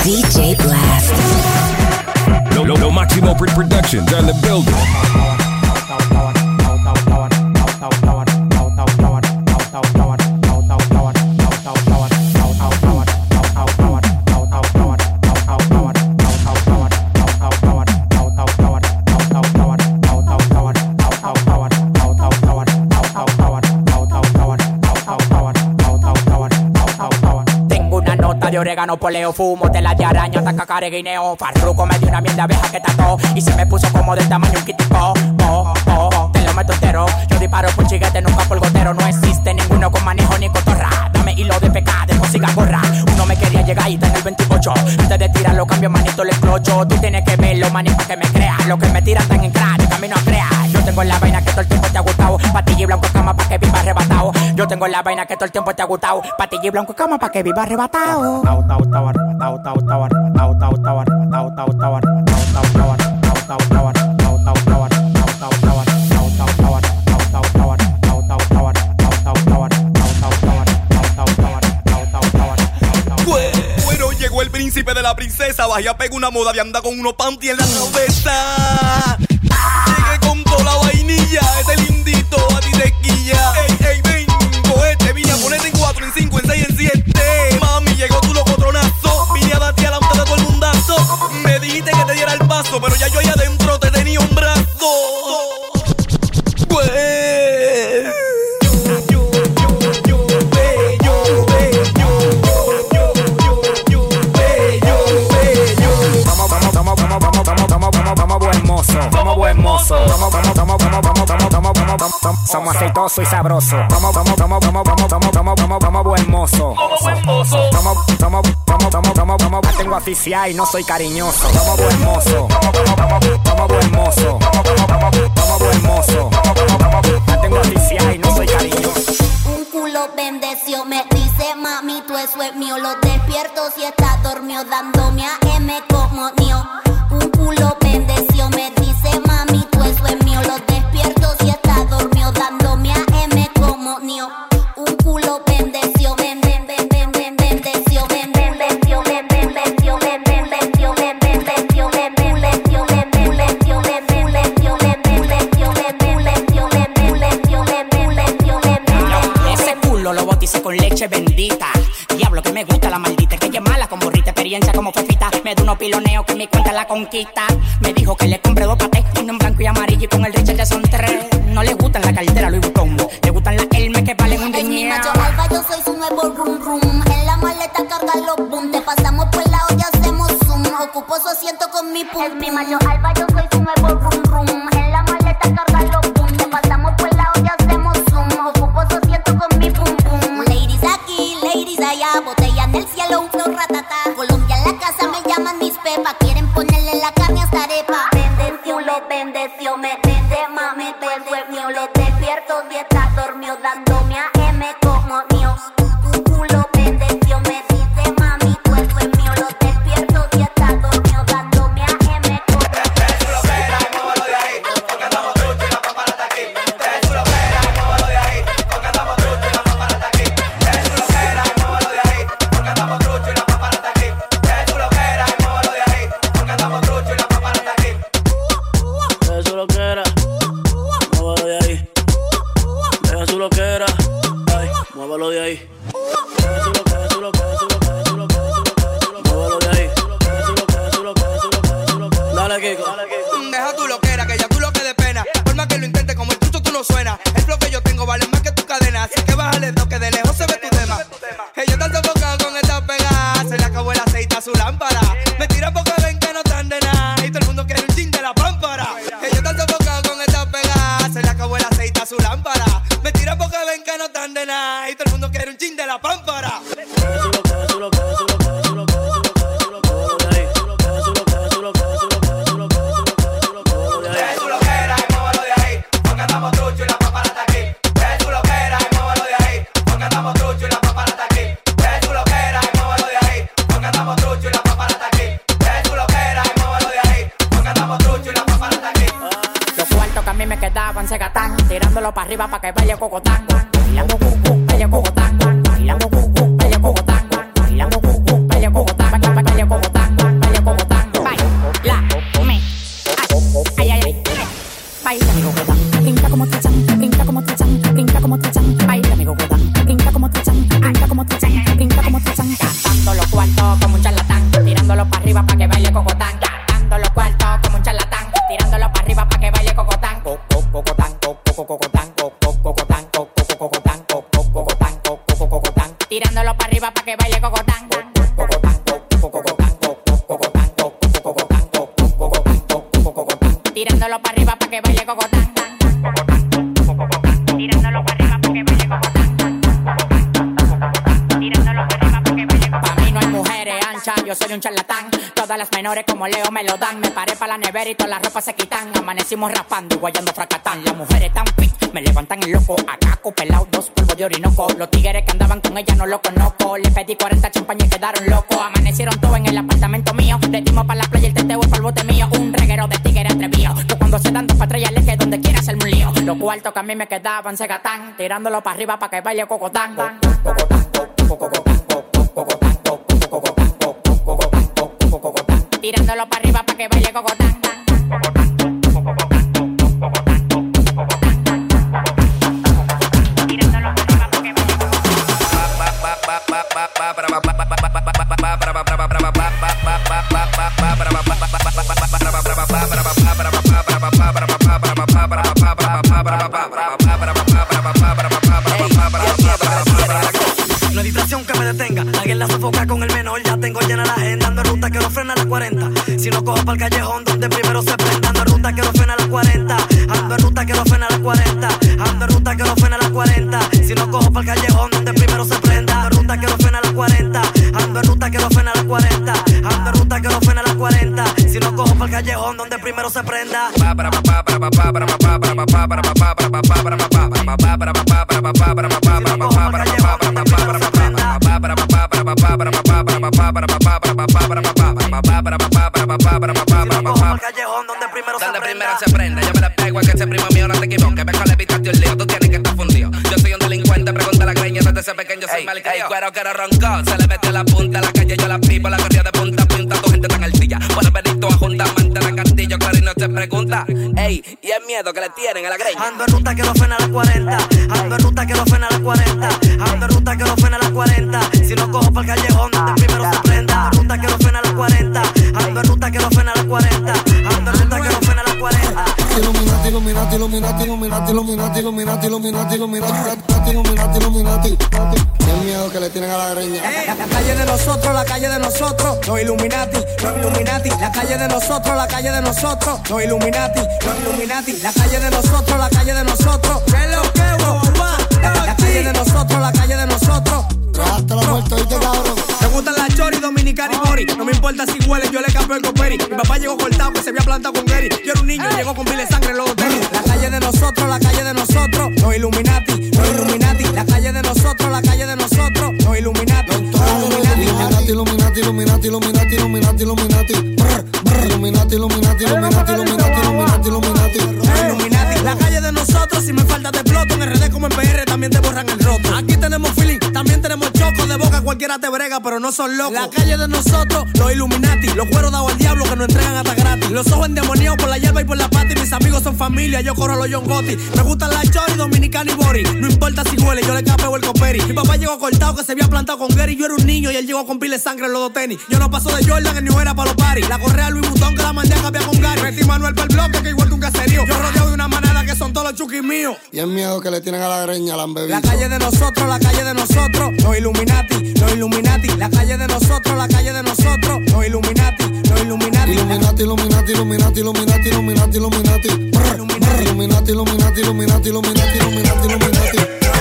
DJ Blast. Lo Máximo Productions on the building. De orégano, poleo, fumo, tela de araña, taca, careguineo. Farruko me dio una mierda vieja que tató y se me puso como del tamaño un kitipo. Te lo meto entero. Yo disparo por chiguete, nunca por gotero. No existe ninguno con manejo ni cotorra. Dame hilo de pecado, después siga gorra. Uno me quería llegar y está en el 28. Antes de tirarlo, cambio manito, le explocho. Tú tienes que verlo, manito, para que me creas. Lo que me tiran tan en crack, de camino a crear. Yo tengo la vaina que todo el tiempo te ha gustado. Patilla y blanco cama pa' que viva arrebatado. Yo tengo la vaina que todo el tiempo te ha gustado. Patilla y blanco cama pa' que viva arrebatado. Bueno, llegó el príncipe de la princesa. Bajé a pegar una moda de anda con unos panty en la cabeza. Llegué con toda la vainilla. Este lindito a ti te quilla. Ey, ven, cogete, vine a ponerte en 4, en 5, en 6, en 7. Mami, llegó tu locotronazo. Vine a darte delante de todo el mundazo. Me dijiste que te diera el paso, pero ya yo ahí adentro te tenía un brazo. Pues Vamos buen mozo. Somos aceitoso y sabroso. Vamos buen mozo. La tengo aficiada y no soy cariñoso. Vamos buen mozo. La tengo aficiada y no soy cariñoso. Un culo bendeció, me dice mami, tú eso es mío. Lo despierto si está dormido, dándome a M como mío. Un culo bendeció, me dice mami, tú eso es mío. Lo despierto si está dormido, dándome a M como mío. Un culo bendeció, Ese culo lo bauticé con leche bendita. Diablo que me gusta la maldita, que ella es mala con borrita, experiencia como fefita. Me da unos piloneos que mi cuenta la conquista. Me dijo que le compré 2 patés, uno en blanco y amarillo y con el Richard ya son 3. No le gustan la cartera Louis Vuitton, le gustan las Hermes que valen un es mi riñón. macho alfa, yo soy su nuevo rum rum. En la maleta carga los boom. Te pasamos por la olla, hacemos zoom. Ocupo su asiento con mi pum. Es mi macho alfa, yo soy su nuevo rum rum. En la maleta carga los boom. Te pasamos por la olla, hacemos zoom. Ocupo su asiento con mi pum pum. Ladies aquí, ladies allá. Botella en el cielo, un flow ratata. Colombia en la casa, me llaman mis pepas. Quieren ponerle la carne hasta arepa. Bendeció, me dice mami, tú eso es mío. Lo despierto si está dormido, dándome a M como mío. Un culo bendeció, me dice mami, tú eso es mío. Lo despierto si está dormido, dándome a M como mío. muévelo de ahí, porque andamos trucho y la papara está aquí. Tú lo quieras, muévelo de ahí, porque andamos trucho y la papara está aquí. Tú lo quieras, muévelo de ahí, porque andamos trucho y la papara está aquí. Tú lo quieras, muévelo de ahí, porque andamos trucho y la papara está aquí. Eso lo que era, muévelo de ahí. Eso lo que era, ay, muévelo de ahí. Muévelo de ahí. Dale, Kiko. Deja tú lo que era, que ya tú lo que de pena. Por más que lo intentes, como el trucho tú no suena. El flow que yo tengo vale más que tu cadena. Así que bájale dos, que de lejos se ve tu tema. Ella está sofocada con esta pegada. Se le acabó el aceite a su lámpara. Me tiran porque ven que no están de nada. Y todo el mundo quiere un chin de la pámpara. Ella está sofocada con esta pegada. Se le acabó el aceite a su lámpara. Me tiran porque ven que no están de nada. Y todo el mundo quiere un chin de la pámpara. Tirándolo para arriba para que vaya cocotán. Bailando cucu, vaya cocotán. Bailando cucu, vaya cocotán. Bailando cucu, vaya cocotán. Vaya cocotán. Tirándolo para arriba pa' que baile cocotán. Tirándolo para arriba pa' que baile cocotán. Tirándolo para arriba pa' que baile cocotán. Tirándolo para arriba pa' que baile cocotán. Pa' mí no hay mujeres anchas, yo soy un charlatán. Todas las menores como Leo me lo dan. Me paré pa' la nevera y todas las ropas se quitan. Amanecimos raspando y guayando fracatán. Las mujeres tan fit, me levantan el loco. A caco pelado, 2 polvos de orinoco. Los tigres que andaban con ella no lo conozco. Le pedí 40 champañas y quedaron locos. Amanecieron todos en el apartamento mío. Le dimos pa' la playa el teteo y pa'l bote mío. Un reguero de tigres atrevido. Que cuando se dan 2 patrullas le que donde quiera hacerme un lío. Los cuartos que a mí me quedaban se gatán. Tirándolo para arriba pa' que baile cocotán. Tirándolo para arriba pa' que baile cocotán. Tirándolo para arriba pa' que baile No hay distracción que me detenga. Alguien la sofoca con el menor. Ya tengo llena la agenda. Ando en ruta que no frena a las 40. Si no cojo pa'l callejón donde primero se prenda. Ando en ruta que no frena a las 40. Ando en ruta que no frena a las 40. Ando en ruta que no frena a las 40. Si no cojo pa'l callejón donde primero se prenda. Ando en ruta que no frena a las 40. Ando en ruta que no frena a las 40. Ando en ruta que no frena a las 40. Si no cojo pa'l callejón donde primero se prenda. Donde primero se prenda, yo me la pego a que ese primo mío no te equivoque. Mejor le evitaste un lío, tú tienes que estar fundido. Yo soy un delincuente, pregunta a la greña, desde ese pequeño soy mal criado. Cuero que no roncó, se le metió la punta a la calle, yo la pipo, la corría de punta a punta, tu gente tan altilla. Puedes venir tú a juntar, mantener castillo, claro y no se pregunta. Ey, y el miedo que le tienen a la greña. Ando en ruta que no frena a las 40. Ando en ruta que no frena a las 40. Ando en ruta que no frena a las 40. Si no cojo pa'l callejón donde primero se prenda. Ando en ruta que no frena a las 40. Ando en ruta que no frena a las 40. Ando en ruta que no frena a las 40. Illuminati, Illuminati, Illuminati, Illuminati, Illuminati, Illuminati, Illuminati, Illuminati, Illuminati, Illuminati. Qué miedo que le tienen a la greña. La calle de nosotros, la calle de nosotros, los Illuminati, los Illuminati. La calle de nosotros, la calle de nosotros, los Illuminati, los Illuminati. La calle de nosotros, la calle de nosotros. ¿Qué es lo que bomba? La calle de nosotros, la calle de nosotros. Hasta la muerte, oíste, cabrón. Me gustan las chori, dominicana y mori. No me importa si huelen, yo le capeo el coperi. Mi papá llegó cortado, que se había plantado con Gary. Yo era un niño, llegó con pile de sangre en los hoteles. La calle de nosotros, la calle de nosotros, los Illuminati, los Illuminati. La calle de nosotros, la calle de nosotros, los Illuminati, los Illuminati. Illuminati, Illuminati, Illuminati, Illuminati, Illuminati. Illuminati, Illuminati, Illuminati, Illuminati, Illuminati, Illuminati. Illuminati. La calle de nosotros, si me falta te exploto. En RD como en PR también te borran el roto. Aquí tenemos feeling, también tenemos choco. De boca cualquiera te brega, pero no son locos. La calle de nosotros, los Illuminati. Los cueros dados al diablo que nos entregan hasta gratis. Los ojos endemoniados por la hierba y por la pata. Y mis amigos son familia, yo corro a los John Gotti. Me gustan las chori, dominicana y bori. No importa si huele, yo le capeo el coperi. Mi papá llegó cortado, que se había plantado con Gary. Yo era un niño y él llegó con pile de sangre en los dos tenis. Yo no paso de Jordan, que ni era para los paris. La correa Louis Vuitton que la mandé a cambiar con Gary. Metí Manuel para el bloque, que igual que un caserío. Yo rodeado de una manada que son todos los chuquis míos. Y el miedo que le tienen a la greña, la han bebido. La calle de nosotros, la calle de nosotros, los Illuminati, los Illuminati. La calle de nosotros, la calle de nosotros, los Illuminati, los Illuminati. Illuminati, Illuminati, Illuminati, Illuminati, Illuminati, Illuminati. Illuminati, Illuminati, Illuminati, Illuminati, Illuminati, Illuminati.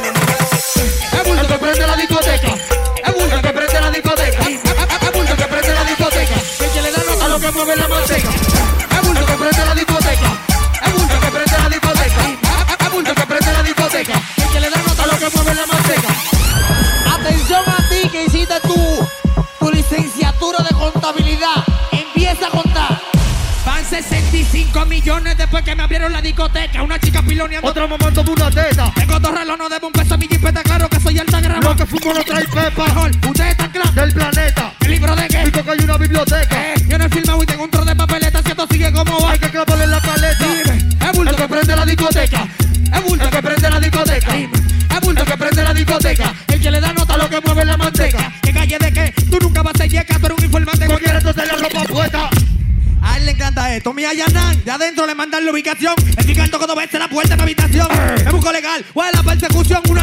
El que prende la discoteca. El que prende la discoteca. El que prende la discoteca. El que le da nota a lo que mueve la manteca. El que prende la discoteca. El que prende la discoteca. El que prende la discoteca. El que le da nota a lo que mueve la manteca. Atención a ti que hiciste tu licenciatura de contabilidad. Empieza a contar. Van 65 millones después que me abrieron la discoteca. Una chica piloneando. Otro momento de una teta. Tengo dos relojes, no debo un peso a mi jipeta caro que soy alta grama. Lo que fumo no trae pepa. Mejor, ustedes están claros. Del planeta. ¿El libro de qué? Digo que hay una biblioteca. Yo en el filmado y tengo un tro de papeleta. Si esto sigue como va. Hay que clavarle en la paleta. Dime, el que prende la discoteca. El que prende la discoteca. El que prende la discoteca. El que le da nota a lo que mueve la manteca. ¿Qué calle de qué? Tú nunca vas a ser yeca, tú eres un informante. Cualquiera entonces la ropa puesta. A él le encanta esto. Mía Yanán, de adentro le mandan la ubicación. El gigante cuando vence la puerta en la habitación. Me busco legal, ¿cuál es la persecución? Una nébula y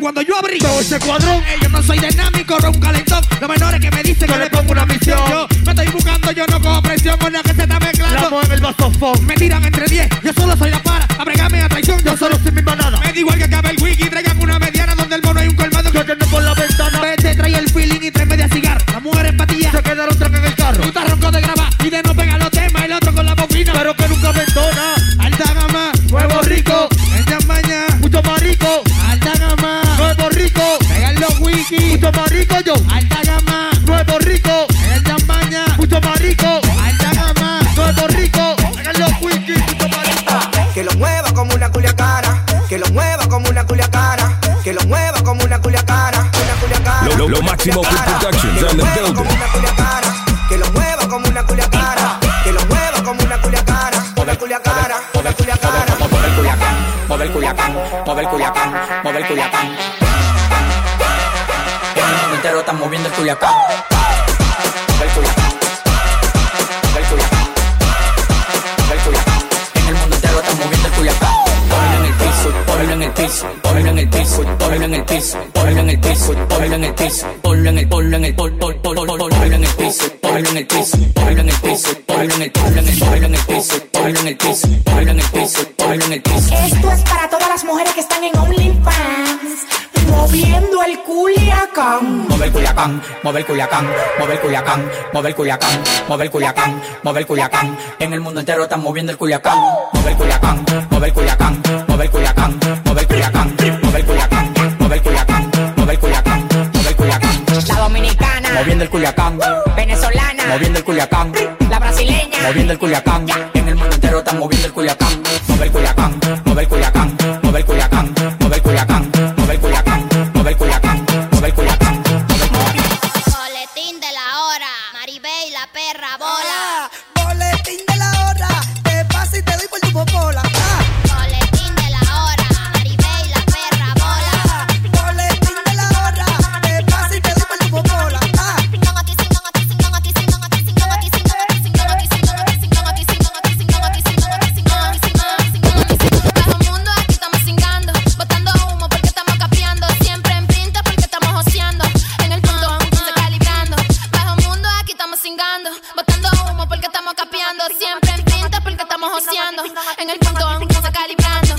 cuando yo abrí todo ese cuadrón, yo no soy dinámico, corro un calentón. Los menores que me dicen que le pongo una misión. Yo no estoy buscando, yo no cojo presión con la que se está mezclando. La mueve el vasofón. Me tiran entre 10, yo solo soy la para. Abregame a traición, yo solo soy mi manada. Me da igual que acabe el wiki, traigan una mediana donde el mono hay un colmado que no por la ventana. Vete, trae el feeling y trae media cigarro. Las mujeres patillas se quedaron tras en el carro. Tú estás ronco de grabar y de no pegar los temas. El otro con la bobina, pero que nunca me entona. Alta gama, nuevo rico. En champaña, mucho más rico. Alta gama, nuevo rico. Pegan los wiki, mucho más rico yo. Alta gama, nuevo rico. En champaña, mucho más rico. Alta gama, nuevo rico. Pegan los wiki, mucho más rico. Que lo mueva como una culiacara. Que lo mueva como una culiacara. Que lo mueva como una culiacara. Una culiacara. Lo Máximo Productions on the building. Que lo mueva como una culiacara. Que lo mueva como una culiacara. Una culiacara. Una culiacara. Mueve el Culiacán, mueve el Culiacán, mueve el Culiacán, mueve el Culiacán. En el mundo entero están moviendo el Culiacán. Mueve el Culiacán, mueve el Culiacán, mueve el Culiacán. En el mundo entero están moviendo el Culiacán. Ponlo en el piso, ponlo en el piso, ponlo en el piso, ponlo en el piso, ponlo en el piso, ponlo en el piso, ponlo en el piso, ponlo en el piso, ponlo en el piso, ponlo en el piso, ponlo en el piso, ponlo en el piso, ponlo en el piso, ponlo en el piso. Esto es para todas las mujeres que están en OnlyFans, moviendo el Culiacán. Mueve el Culiacán, mueve el Culiacán, mueve el Culiacán, mueve el Culiacán, mueve el Culiacán, mueve el Culiacán. En el mundo entero están moviendo el Culiacán. Mueve el Culiacán, mueve el Culiacán, mueve el Culiacán, mueve el Culiacán, mueve el Culiacán, mueve el Culiacán, mueve el Culiacán, mueve el Culiacán. La dominicana, moviendo el Culiacán. venezolana, Moviendo el Culiacán. la brasileña, Moviendo el Culiacán. En el mundo entero están moviendo el Culiacán. Mueve el Culiacán, mueve el Culiacán, mueve el Culiacán, mueve el Culiacán, mueve el Culiacán, mueve el Culiacán, mueve el Culiacán. Boletín de la hora, Maribel la perra bola. Boletín de la hora. Te paso y te doy por tu popola. Boletín de la hora, Maribel la perra bola. Boletín de la hora. Te paso y te doy por tu popola. Bajo mundo aquí estamos cingando, botando humo porque estamos capeando, siempre en pinta porque estamos joseando, en el punto 11 calibrando. Bajo mundo aquí estamos cingando, botando humo porque estamos capeando, siempre en pinta porque estamos joseando, en el punto 11 calibrando.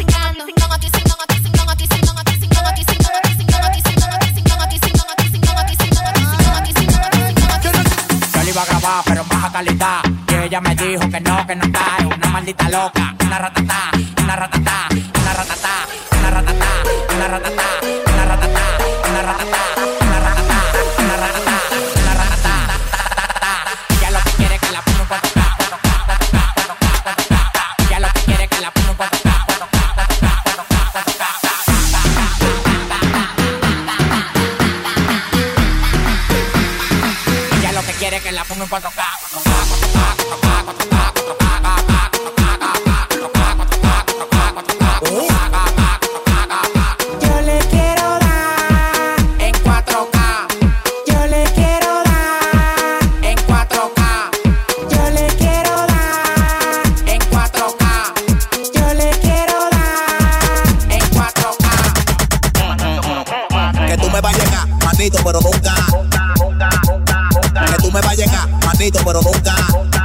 Yo le iba a grabar, pero en baja calidad. Y ella me dijo que no está. Es una maldita loca, una ratatá, una ratatá, una ratatá, una ratatá, una ratatá, una ratatá, una ratatá, una ratatá, una ratatá, una ratatá. Ella lo que quiere es que la ponga un poco acá. Ella lo que quiere es que la ponga un poco acá. Ella lo que quiere es que la ponga un poco acá. yo le quiero dar En 4K, yo le quiero dar en 4K, yo le quiero dar en 4K, yo le quiero dar en 4K. Que tú me vas a llegar, manito, pero nunca. Que tú me vas a llegar, manito, pero nunca.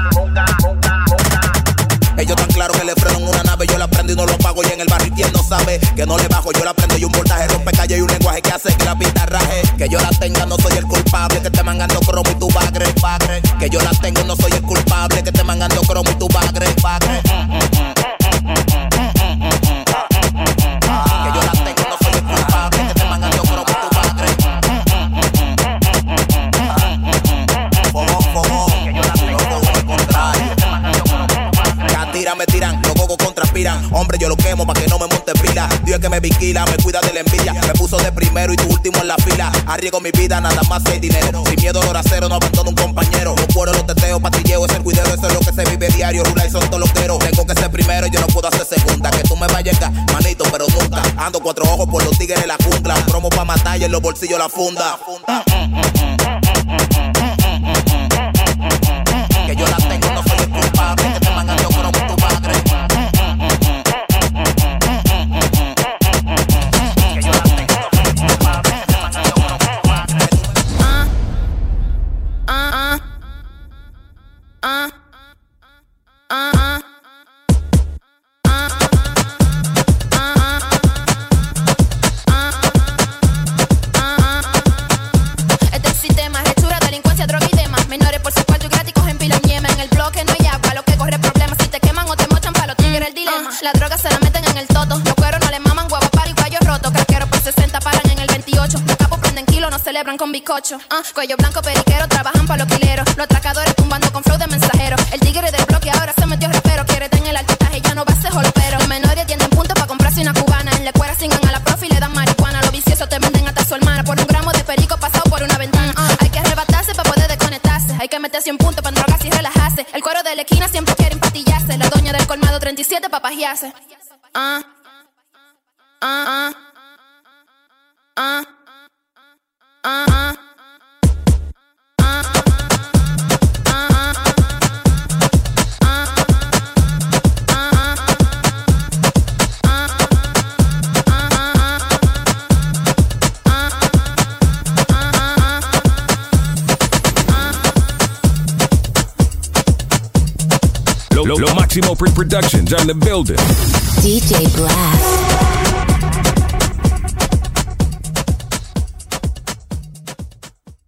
Ellos tan claro que le freno en una nave, yo la prendo y no lo pago. Y en el barrio quien no sabe que no le bajo, yo la prendo y un voltaje rompe calle y un lenguaje que hace que la pista raje. Que yo la tenga, no soy el culpable, que te mangando cromo y tu bagre. Que yo la tengo, no soy el culpable, que te mangando cromo y tu bagre. Que yo la tengo, no soy el culpable, que te mangando cromo y tu bagre. Fogón, que yo la tengo, no soy el contrario. Me tiran, los cocos contraspiran. Hombre, yo lo quemo pa' que no me monte pila. Dios es que me vigila, me cuida de la envidia. Me puso de primero y tu último en la fila. Arriesgo mi vida, nada más hay dinero. Sin miedo, hora cero, no abandono un compañero. No puedo los teteos, patilleo, es el cuidero. Eso es lo que se vive diario, rula y son todos loqueros. Tengo que ser primero y yo no puedo hacer segunda. Que tú me vayas a llegar, manito, pero nunca. Ando 4 ojos por los tigres de la jungla. Un promo pa' matar y en los bolsillos la funda. Que yo la tengo, no soy el culpable, que te mangan yo cromo tu padre. Que yo la tengo, no soy el culpable. bizcocho. Cuello blanco, periquero, trabajan pa' los quileros. Los atracadores tumbando con flow de mensajero. El tigre del bloque ahora se metió rapero. Quiere tener el altitaje, ya no va a ser jolpero. Los menores tienden puntos pa' comprarse una cubana. En la escuela singan a la profe y le dan marihuana. Los viciosos te venden hasta su hermana. Por un gramo de perico pasado por una ventana. Hay que arrebatarse pa' poder desconectarse. Hay que meterse un punto pa' drogarse y relajarse. El cuero de la esquina siempre quiere empatillarse. La doña del colmado 37 pa' pajearse. Lo Máximo Productions on the building. DJ Blast.